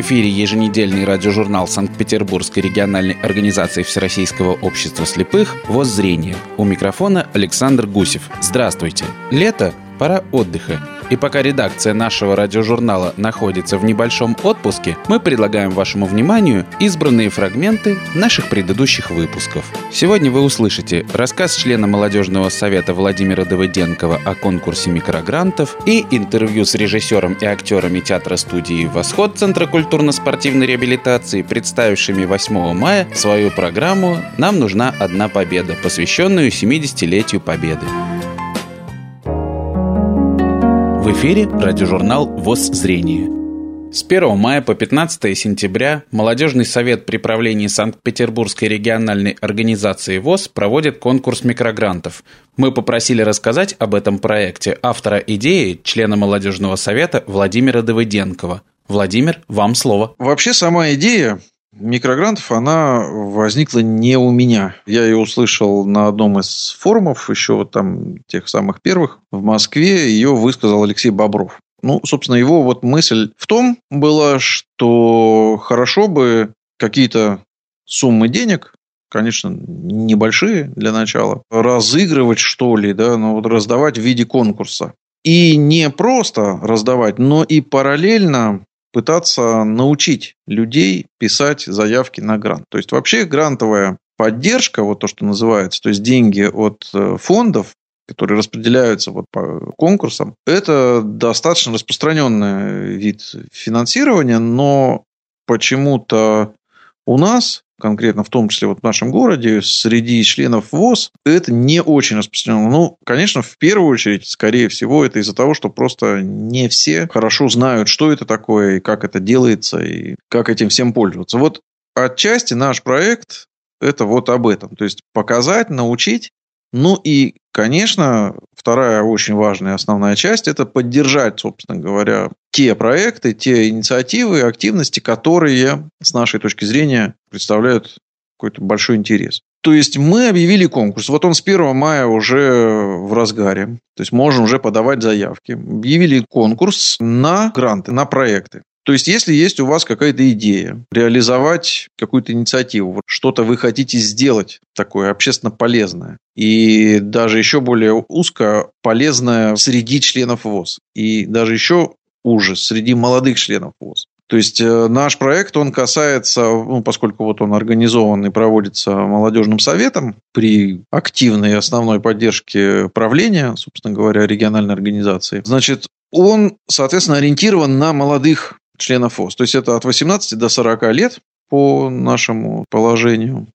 эфире еженедельный радиожурнал Санкт-Петербургской региональной организации Всероссийского общества слепых «ВОС-зрение». У микрофона Александр Гусев. Здравствуйте. Лето – пора отдыха. И пока редакция нашего радиожурнала находится в небольшом отпуске, мы предлагаем вашему вниманию избранные фрагменты наших предыдущих выпусков. Сегодня вы услышите рассказ члена молодежного совета Владимира Давыденкова о конкурсе микрогрантов и интервью с режиссером и актерами театра-студии «Восход» Центра культурно-спортивной реабилитации, представившими 8 мая свою программу «Нам нужна одна победа», посвященную 70-летию Победы. В эфире радиожурнал «ВОС-зрение». С 1 мая по 15 сентября Молодежный совет при правлении Санкт-Петербургской региональной организации ВОС проводит конкурс микрогрантов. Мы попросили рассказать об этом проекте автора идеи, члена Молодежного совета Владимира Давыденкова. Владимир, вам слово. Вообще сама идея микрогрантов, она возникла не у меня. Я ее услышал на одном из форумов, еще вот там тех самых первых в Москве. Ее высказал Алексей Бобров. Собственно, его вот мысль в том была, что хорошо бы какие-то суммы денег, конечно, небольшие для начала, разыгрывать, что ли, раздавать в виде конкурса. И не просто раздавать, но и параллельно пытаться научить людей писать заявки на грант. То есть, вообще грантовая поддержка, вот то, что называется, то есть деньги от фондов, которые распределяются вот по конкурсам, это достаточно распространенный вид финансирования, но почему-то у нас, конкретно в том числе вот в нашем городе, среди членов ВОС, это не очень распространено. Конечно, в первую очередь, скорее всего, это из-за того, что просто не все хорошо знают, что это такое, и как это делается, и как этим всем пользоваться. Вот отчасти наш проект – это вот об этом. То есть, показать, научить. И, конечно, вторая очень важная основная часть – это поддержать, собственно говоря, те проекты, те инициативы, активности, которые, с нашей точки зрения, представляют какой-то большой интерес. То есть, мы объявили конкурс. Вот он с 1 мая уже в разгаре. То есть, можно уже подавать заявки. Объявили конкурс на гранты, на проекты. То есть, если есть у вас какая-то идея, реализовать какую-то инициативу, что-то вы хотите сделать такое общественно полезное, и даже еще более узко полезное среди членов ВОС, и даже еще уже среди молодых членов ВОС. То есть, наш проект, он касается, поскольку вот он организован и проводится молодежным советом при активной основной поддержке правления, собственно говоря, региональной организации, значит, он, соответственно, ориентирован на молодых членов ВОС. То есть, это от 18 до 40 лет по нашему положению.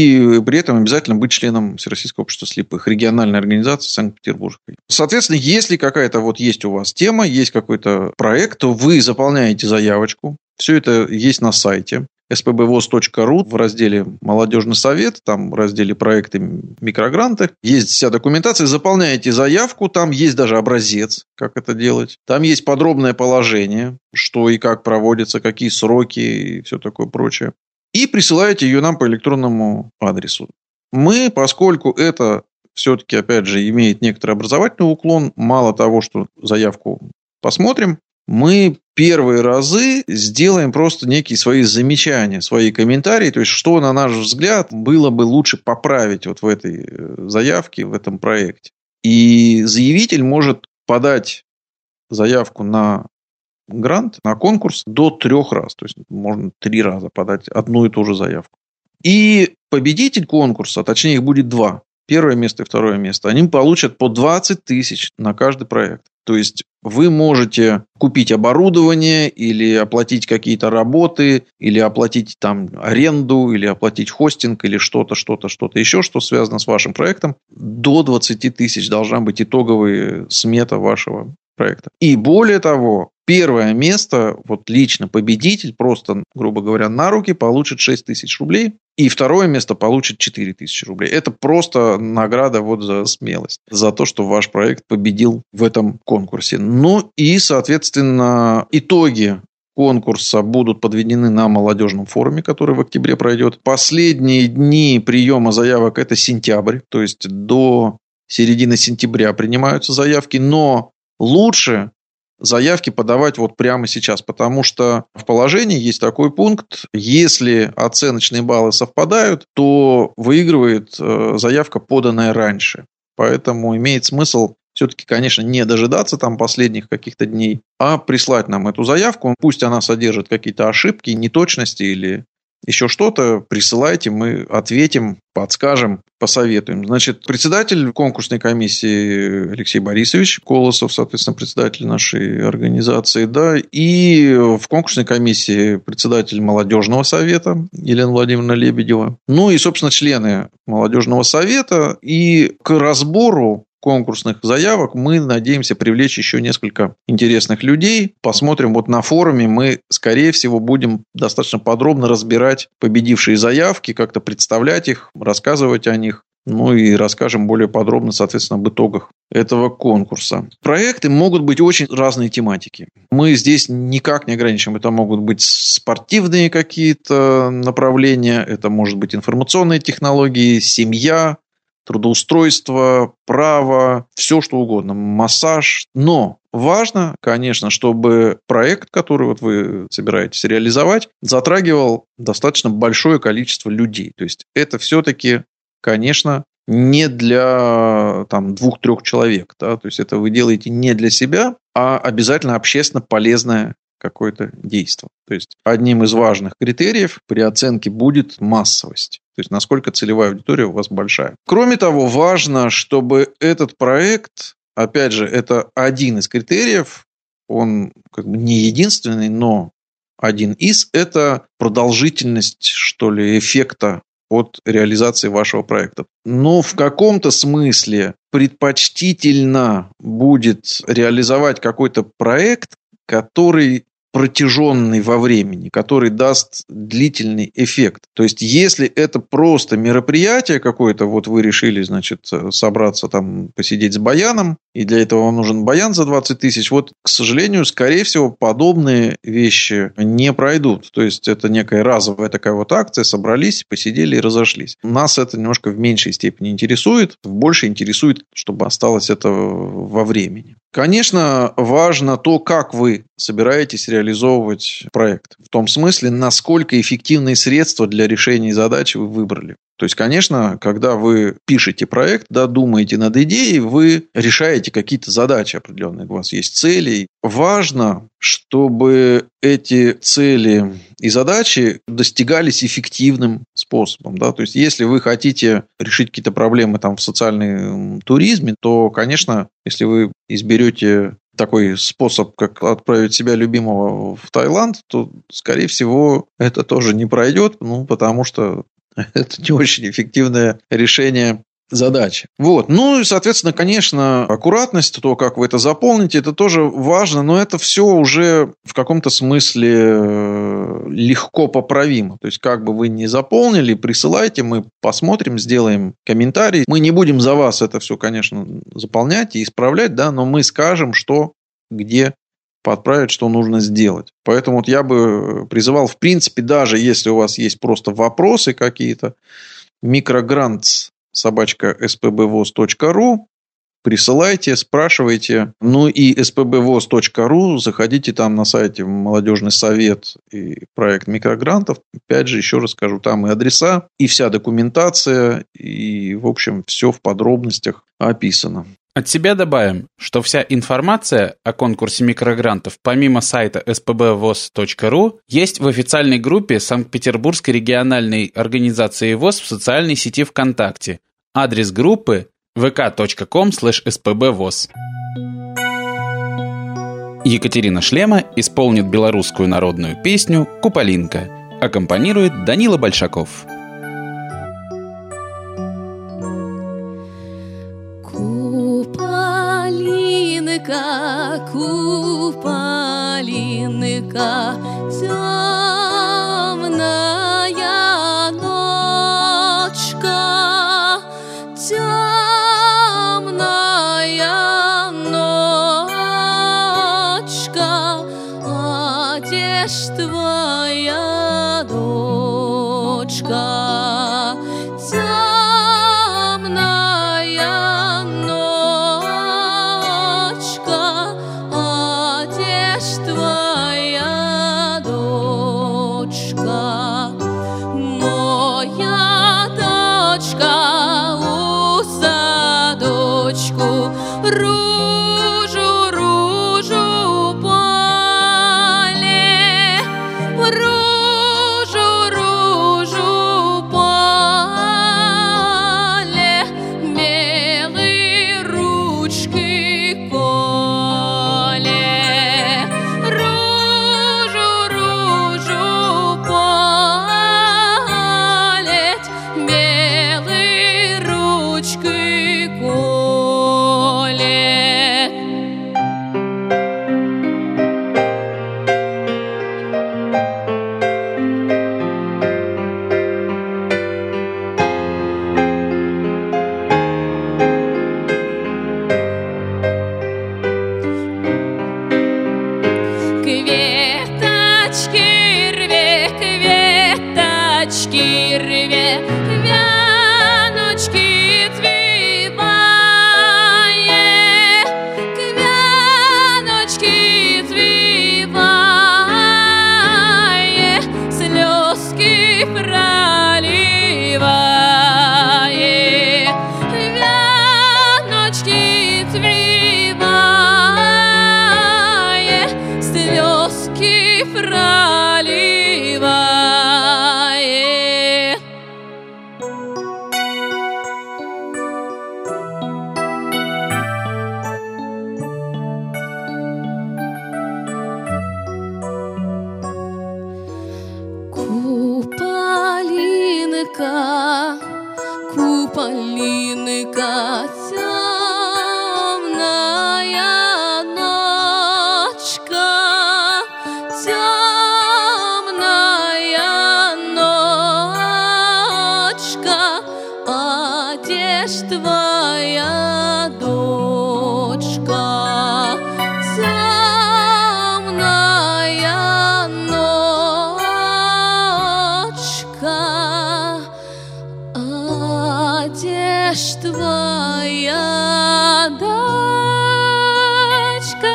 И при этом обязательно быть членом Всероссийского общества слепых, региональной организации Санкт-Петербургской. Соответственно, если какая-то вот есть у вас тема, есть какой-то проект, то вы заполняете заявочку. Все это есть на сайте spbvos.ru в разделе «Молодежный совет», там в разделе «Проекты микрогранты». Есть вся документация, заполняете заявку, там есть даже образец, как это делать. Там есть подробное положение, что и как проводится, какие сроки и все такое прочее. И присылаете ее нам по электронному адресу. Мы, поскольку это все-таки, опять же, имеет некоторый образовательный уклон, мало того, что заявку посмотрим, мы первые разы сделаем просто некие свои замечания, свои комментарии, то есть, что, на наш взгляд, было бы лучше поправить вот в этой заявке, в этом проекте. И заявитель может подать заявку на грант, на конкурс до 3 раз. То есть, можно 3 раза подать одну и ту же заявку. И победитель конкурса, точнее, их будет 2. Первое место и второе место. Они получат по 20 тысяч на каждый проект. То есть, вы можете купить оборудование или оплатить какие-то работы, или оплатить там аренду, или оплатить хостинг, или что-то еще, что связано с вашим проектом. До 20 тысяч должна быть итоговая смета вашего проекта. И более того, первое место, вот лично победитель, просто, грубо говоря, на руки получит 6 тысяч рублей. И второе место получит 4 тысячи рублей. Это просто награда вот за смелость. За то, что ваш проект победил в этом конкурсе. И, соответственно, итоги конкурса будут подведены на молодежном форуме, который в октябре пройдет. Последние дни приема заявок – это сентябрь. То есть, до середины сентября принимаются заявки. Но лучше заявки подавать вот прямо сейчас, потому что в положении есть такой пункт: если оценочные баллы совпадают, то выигрывает заявка, поданная раньше. Поэтому имеет смысл все-таки, конечно, не дожидаться там последних каких-то дней, а прислать нам эту заявку. Пусть она содержит какие-то ошибки, неточности или еще что-то. Присылайте, мы ответим, подскажем, посоветуем. Значит, председатель конкурсной комиссии Алексей Борисович Колосов, соответственно, председатель нашей организации, да, и в конкурсной комиссии председатель молодежного совета Елена Владимировна Лебедева. Ну и, собственно, члены молодежного совета. И к разбору конкурсных заявок мы надеемся привлечь еще несколько интересных людей. Посмотрим, вот на форуме мы, скорее всего, будем достаточно подробно разбирать победившие заявки, как-то представлять их, рассказывать о них. Ну и расскажем более подробно, соответственно, об итогах этого конкурса. Проекты могут быть очень разной тематики. Мы здесь никак не ограничим. Это могут быть спортивные какие-то направления, это может быть информационные технологии, семья, трудоустройство, право, все что угодно, массаж. Но важно, конечно, чтобы проект, который вот вы собираетесь реализовать, затрагивал достаточно большое количество людей. То есть это все-таки, конечно, не для 2-3 человек. Да? То есть это вы делаете не для себя, а обязательно общественно полезное какое-то действие. То есть одним из важных критериев при оценке будет массовость. То есть насколько целевая аудитория у вас большая. Кроме того, важно, чтобы этот проект, опять же, это один из критериев, он не единственный, но один из, это продолжительность, что ли, эффекта от реализации вашего проекта. Но в каком-то смысле предпочтительно будет реализовать какой-то проект, который протяженный во времени, который даст длительный эффект. То есть, если это просто мероприятие какое-то, вот вы решили, значит, собраться там, посидеть с баяном, и для этого вам нужен баян за 20 тысяч, вот, к сожалению, скорее всего, подобные вещи не пройдут. То есть, это некая разовая такая вот акция, собрались, посидели и разошлись. Нас это немножко в меньшей степени интересует, в большей интересует, чтобы осталось это во времени. Конечно, важно то, как вы собираетесь реализовывать проект. В том смысле, насколько эффективные средства для решения задачи вы выбрали. То есть, конечно, когда вы пишете проект, да, думаете над идеей, вы решаете какие-то задачи определенные, у вас есть цели. Важно, чтобы эти цели и задачи достигались эффективным способом. Да? То есть, если вы хотите решить какие-то проблемы в социальном туризме, то, конечно, если вы изберете такой способ, как отправить себя любимого в Таиланд, то, скорее всего, это тоже не пройдет, потому что это не очень эффективное решение задачи. Вот. Ну и, соответственно, конечно, аккуратность, то, как вы это заполните, это тоже важно, но это все уже в каком-то смысле легко поправимо. То есть, как бы вы ни заполнили, присылайте, мы посмотрим, сделаем комментарий. Мы не будем за вас это все, конечно, заполнять и исправлять, да, но мы скажем, что, где подправить, что нужно сделать. Поэтому вот я бы призывал, в принципе, даже если у вас есть просто вопросы какие-то, microgrants@spbvoz.ru, присылайте, спрашивайте. Ну и spbvoz.ru, заходите там на сайте молодежный совет и проект микрогрантов. Опять же, еще раз скажу, там и адреса, и вся документация, и, в общем, все в подробностях описано. От себя добавим, что вся информация о конкурсе микрогрантов помимо сайта spbvoz.ru есть в официальной группе Санкт-Петербургской региональной организации ВОС в социальной сети ВКонтакте. Адрес группы vk.com/spbvoz. Екатерина Шлема исполнит белорусскую народную песню «Куполинка». Аккомпанирует Данила Большаков. Куполинка, темная ночка, темная ночка, а где ж твоя дочка? Темная ночка, а ружу, ружу поле, ружу, ружу поле, белые ручки коле, ружу, ружу поле, белые ручки коле. Кветочки рве, кветочки рве, вяночки твивае, вяночки твивае, слезки проливае, вяночки твивае, слезки проливае. Куполинка, куполинка, темная ночка, темная ночка, одежь твоя дочка, темная ночка, одежь твоя дочка.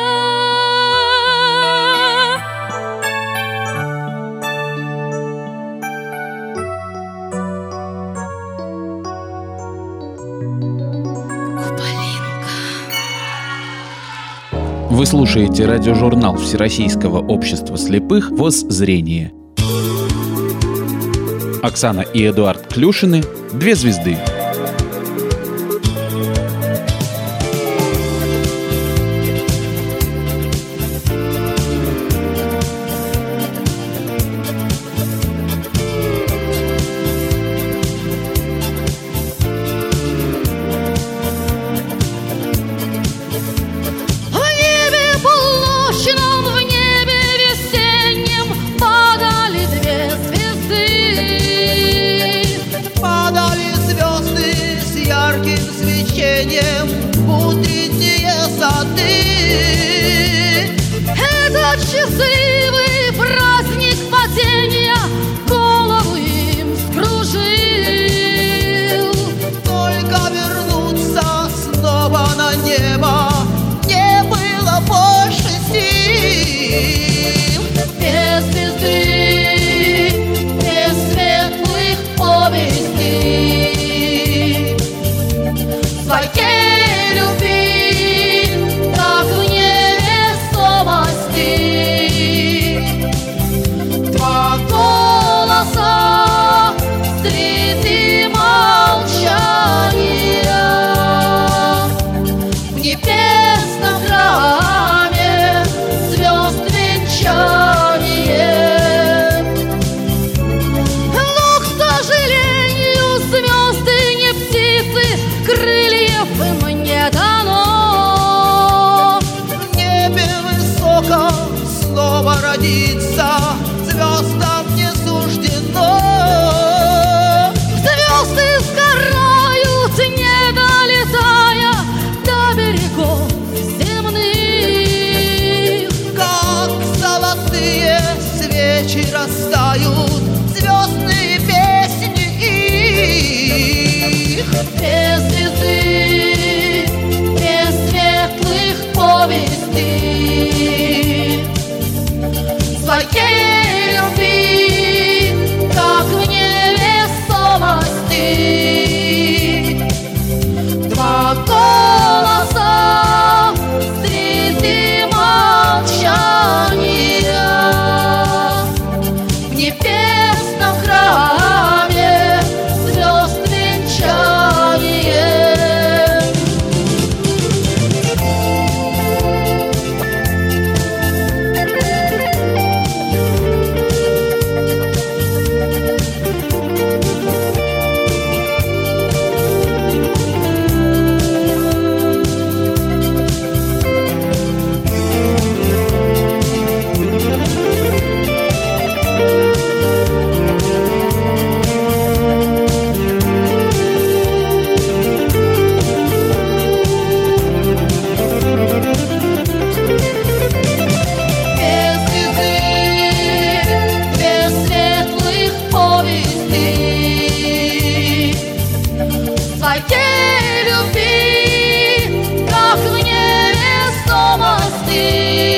Вы слушаете радиожурнал Всероссийского общества слепых «Воззрение». Оксана и Эдуард Клюшины «Две звезды». В небе полночном, в небе весеннем падали две звезды. Падали звезды с ярким свечением в утренние сады. Этот счастливый праздник падения голову им скружил. Только вернуться снова на небо не было больше сил. Без звезды, без светлых повестей, своей любви, как в невесомости. Два голоса среди молчания в небесном храме звезд венчание. Но, к сожалению, звезды не птицы, крыльев твоей любви, как в невесомости.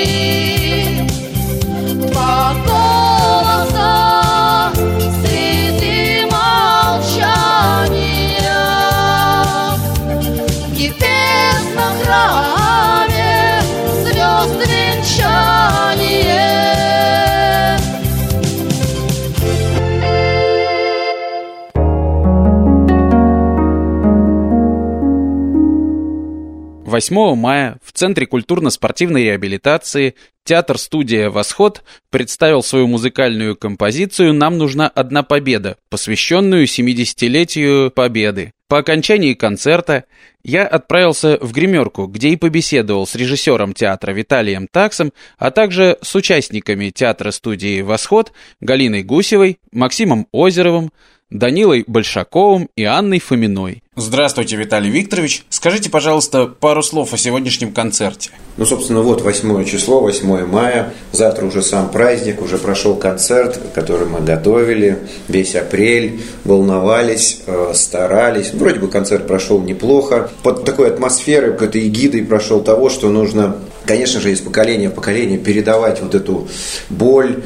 Два голоса среди молчания, в небесном храме звезд венчание. 8 мая в Центре культурно-спортивной реабилитации театр-студия «Восход» представил свою музыкальную композицию «Нам нужна одна победа», посвященную 70-летию Победы. По окончании концерта я отправился в гримерку, где и побеседовал с режиссером театра Виталием Таксом, а также с участниками театра-студии «Восход» Галиной Гусевой, Максимом Озеровым, Данилой Большаковым и Анной Фоминой. Здравствуйте, Виталий Викторович. Скажите, пожалуйста, пару слов о сегодняшнем концерте. Ну, собственно, вот 8 число, 8 мая. Завтра уже сам праздник, уже прошел концерт, который мы готовили. Весь апрель волновались, старались. Вроде бы концерт прошел неплохо. Под такой атмосферой, какой-то эгидой прошел того, что нужно, конечно же, из поколения в поколение передавать вот эту боль,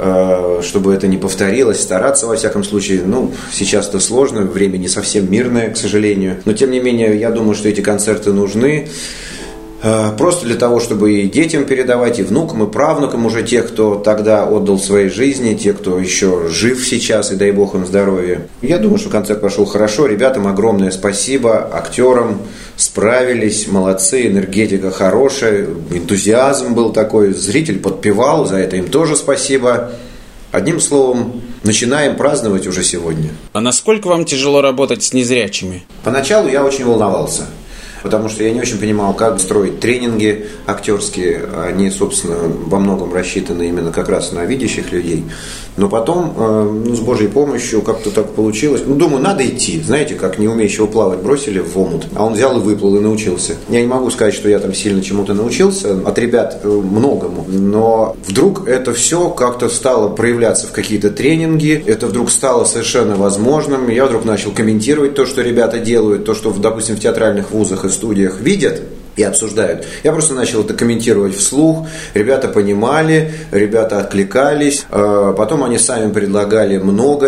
чтобы это не повторилось, стараться, во всяком случае. Ну, сейчас-то сложно, время не совсем мирное, к сожалению. Но, тем не менее, я думаю, что эти концерты нужны просто для того, чтобы и детям передавать, и внукам, и правнукам уже тех, кто тогда отдал своей жизни, те, кто еще жив сейчас, и дай бог им здоровья. Я думаю, что концерт прошел хорошо. Ребятам огромное спасибо, актерам справились, молодцы, энергетика хорошая, энтузиазм был такой, зритель подпевал, за это им тоже спасибо. Одним словом, начинаем праздновать уже сегодня. А насколько вам тяжело работать с незрячими? Поначалу я очень волновался, потому что я не очень понимал, как строить тренинги актерские. Они, собственно, во многом рассчитаны именно как раз на видящих людей. Но потом, с Божьей помощью, как-то так получилось. Думаю, надо идти. Знаете, как неумеющего плавать бросили в омут, а он взял и выплыл и научился. Я не могу сказать, что я там сильно чему-то научился, от ребят многому. Но вдруг это все как-то стало проявляться в какие-то тренинги. Это вдруг стало совершенно возможным. Я вдруг начал комментировать то, что ребята делают, то, что, допустим, в театральных вузах и студиях видят и обсуждают. Я просто начал это комментировать вслух. Ребята понимали, ребята откликались. Потом они сами предлагали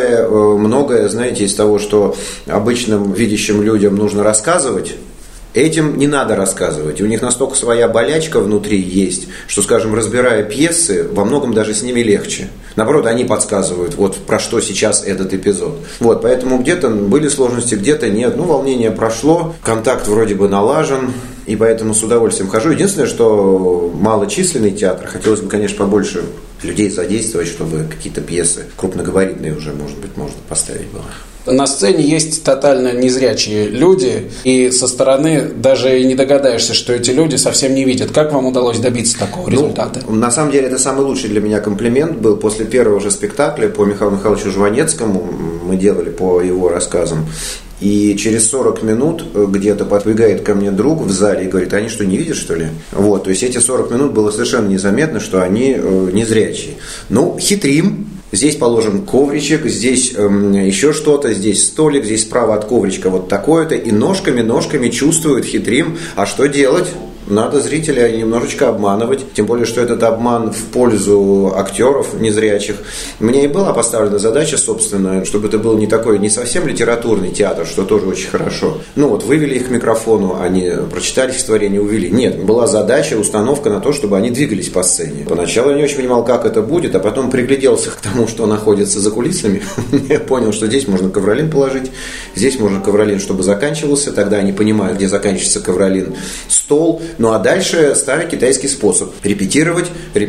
многое, знаете, из того, что обычным видящим людям нужно рассказывать. Этим не надо рассказывать. У них настолько своя болячка внутри есть, что, скажем, разбирая пьесы, во многом даже с ними легче. Наоборот, они подсказывают, вот про что сейчас этот эпизод. Вот, поэтому где-то были сложности, где-то нет. Волнение прошло, контакт вроде бы налажен, и поэтому с удовольствием хожу. Единственное, что малочисленный театр, хотелось бы, конечно, побольше людей задействовать, чтобы какие-то пьесы крупногабаритные уже, может быть, можно поставить было. На сцене есть тотально незрячие люди, и со стороны даже и не догадаешься, что эти люди совсем не видят. Как вам удалось добиться такого результата? На самом деле, это самый лучший для меня комплимент был после первого же спектакля по Михаилу Михайловичу Жванецкому. Мы делали по его рассказам. И через 40 минут где-то подбегает ко мне друг в зале и говорит: они что, не видят, что ли? Вот, то есть эти 40 минут было совершенно незаметно, что они незрячие. Хитрим. Здесь положен ковричек, здесь еще что-то, здесь столик, здесь справа от ковричка вот такое-то. И ножками чувствуют, хитрим. А что делать? Надо зрителя немножечко обманывать. Тем более, что этот обман в пользу актеров незрячих. Мне и была поставлена задача, собственно, чтобы это был не совсем литературный театр, что тоже очень хорошо. Вывели их к микрофону, они прочитали стихотворение, увели. Нет, была задача, установка на то, чтобы они двигались по сцене. Поначалу я не очень понимал, как это будет, а потом пригляделся к тому, что находится за кулисами. Я понял, что здесь можно ковролин положить, здесь можно ковролин, чтобы заканчивался. Тогда они понимают, где заканчивается ковролин, стол. А дальше старый китайский способ. Репетировать. И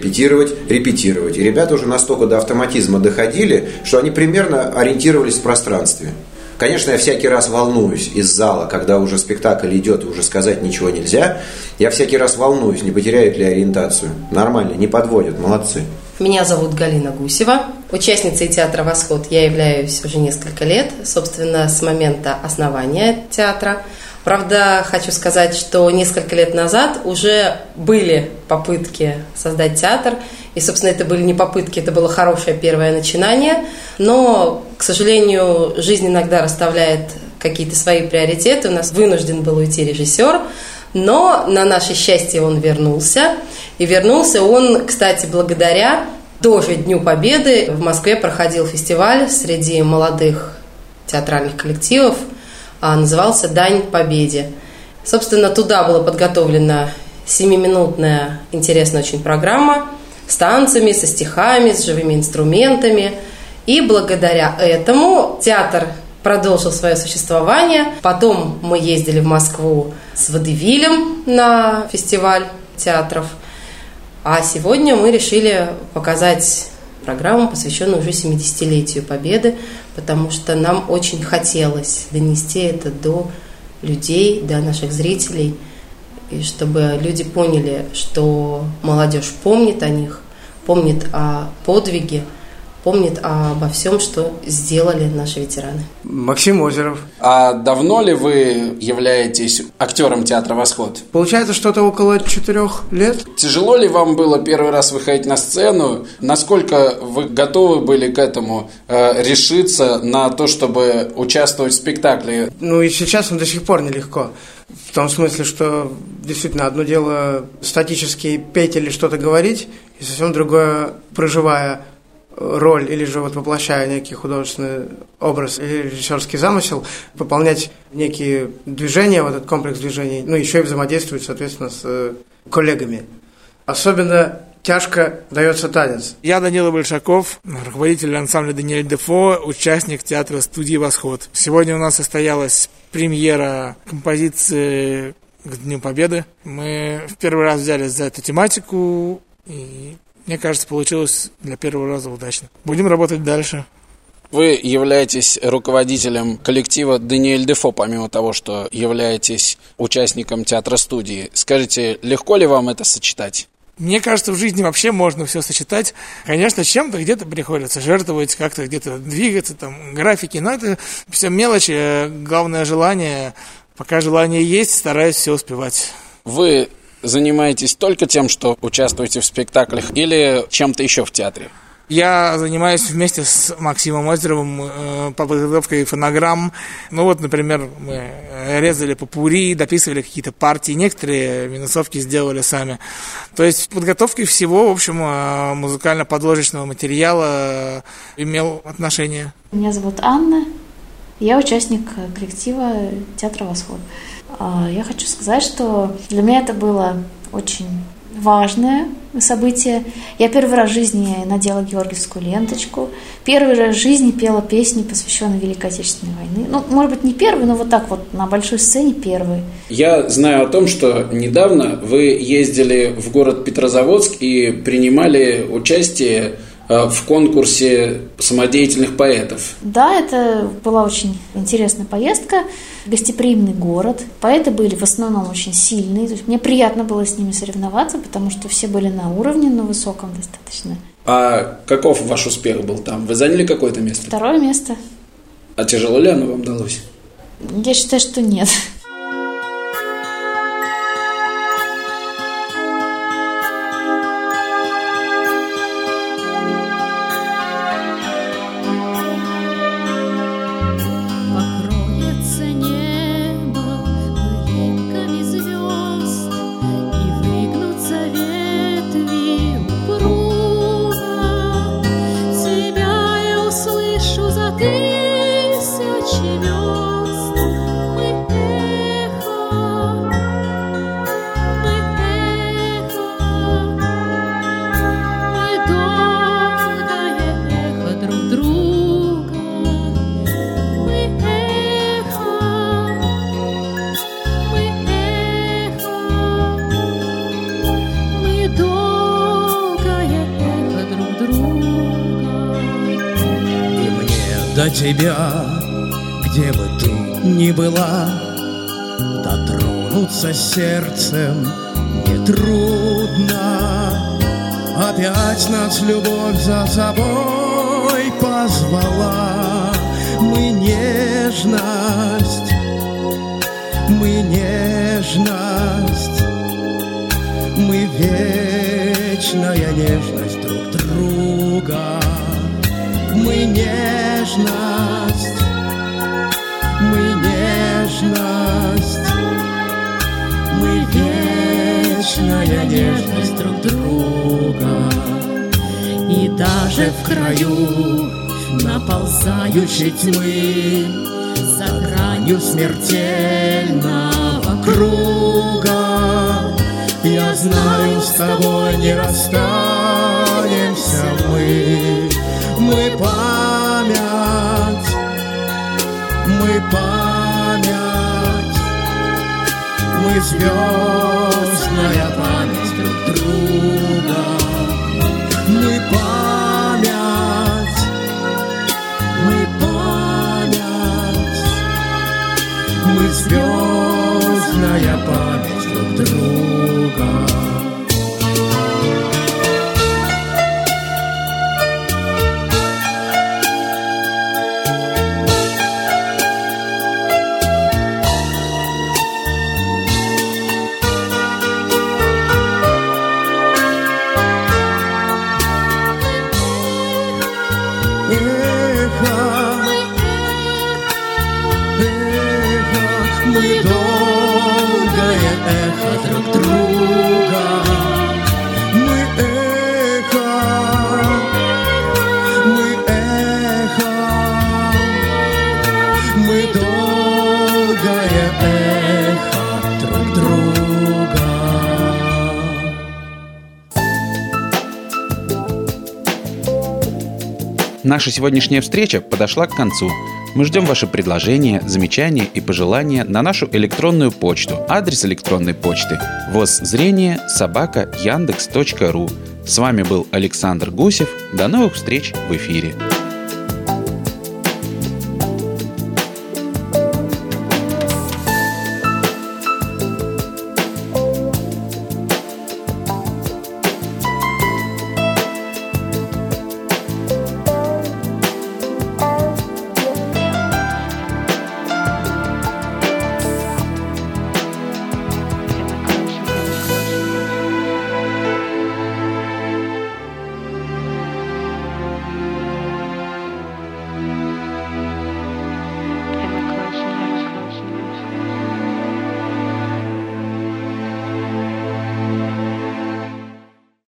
ребята уже настолько до автоматизма доходили, что они примерно ориентировались в пространстве. Конечно, я всякий раз волнуюсь из зала, когда уже спектакль идет и уже сказать ничего нельзя. Я всякий раз волнуюсь, не потеряют ли ориентацию. Нормально, не подводят, молодцы. Меня зовут Галина Гусева. Участницей театра «Восход» я являюсь уже несколько лет, собственно, с момента основания театра. Правда, хочу сказать, что несколько лет назад уже были попытки создать театр. И, собственно, это были не попытки, это было хорошее первое начинание. Но, к сожалению, жизнь иногда расставляет какие-то свои приоритеты, у нас вынужден был уйти режиссер, но на наше счастье он вернулся. И вернулся он, кстати, благодаря тоже Дню Победы. В Москве проходил фестиваль среди молодых театральных коллективов, назывался «Дань Победе». Собственно, туда была подготовлена 7-минутная интересная очень программа с танцами, со стихами, с живыми инструментами. И благодаря этому театр продолжил свое существование. Потом мы ездили в Москву с Водевилем на фестиваль театров. А сегодня мы решили показать программу, посвященную уже 70-летию Победы, потому что нам очень хотелось донести это до людей, до наших зрителей, и чтобы люди поняли, что молодежь помнит о них, помнит о подвиге, помнит обо всем, что сделали наши ветераны. Максим Озеров. А давно ли вы являетесь актером театра «Восход»? Получается, что-то около 4 лет. Тяжело ли вам было первый раз выходить на сцену? Насколько вы готовы были к этому решиться на то, чтобы участвовать в спектакле? Ну и сейчас до сих пор нелегко. В том смысле, что действительно одно дело статически петь или что-то говорить, и совсем другое, проживая роль или же воплощая некий художественный образ или режиссерский замысел, выполнять некие движения, этот комплекс движений, еще и взаимодействовать, соответственно, с коллегами. Особенно тяжко дается танец. Я Данила Большаков, руководитель ансамбля Даниэль Дефо, участник театра-студии «Восход». Сегодня у нас состоялась премьера композиции к Дню Победы. Мы в первый раз взялись за эту тематику, и мне кажется, получилось для первого раза удачно. Будем работать дальше. Вы являетесь руководителем коллектива Даниэль Дефо, помимо того, что являетесь участником театра-студии. Скажите, легко ли вам это сочетать? Мне кажется, в жизни вообще можно все сочетать. Конечно, чем-то где-то приходится жертвовать, как-то где-то двигаться, графики, но это все мелочи. Главное желание. Пока желание есть, стараюсь все успевать. Вы занимаетесь только тем, что участвуете в спектаклях, или чем-то еще в театре? Я занимаюсь вместе с Максимом Озеровым по подготовке фонограмм. Например, мы резали попурри, дописывали какие-то партии, некоторые минусовки сделали сами. То есть в подготовке всего, в общем, музыкально-подложечного материала имел отношение. Меня зовут Анна, я участник коллектива театра «Восход». Я хочу сказать, что для меня это было очень важное событие. Я первый раз в жизни надела георгиевскую ленточку. Первый раз в жизни пела песни, посвященные Великой Отечественной войне. Может быть, не первый, но на большой сцене первый. Я знаю о том, что недавно вы ездили в город Петрозаводск и принимали участие в конкурсе самодеятельных поэтов. Да, это была очень интересная поездка. Гостеприимный город. Поэты были в основном очень сильные. То есть мне приятно было с ними соревноваться, потому что все были на уровне, на высоком достаточно. А каков ваш успех был там? Вы заняли какое-то место? 2 место. А тяжело ли оно вам далось? Я считаю, что нет. До тебя, где бы ты ни была, дотронуться сердцем нетрудно. Опять нас любовь за собой позвала. Мы нежность, мы вечная нежность друг друга. Мы нежность, мы нежность. вечная нежность друг друга. И даже в краю наползающей тьмы, за гранью смертельного круга, я знаю, с тобой не расстанемся мы. Мы память, мы память, мы звездная память друг друга. Мы память, мы память, мы звездная память друг друга. Мы долгое эхо друг друга. Мы эхо, мы эхо, мы долгое эхо друг друга. Наша сегодняшняя встреча подошла к концу. Мы ждем ваши предложения, замечания и пожелания на нашу электронную почту. Адрес электронной почты @воззрение@yandex.ru. С вами был Александр Гусев. До новых встреч в эфире.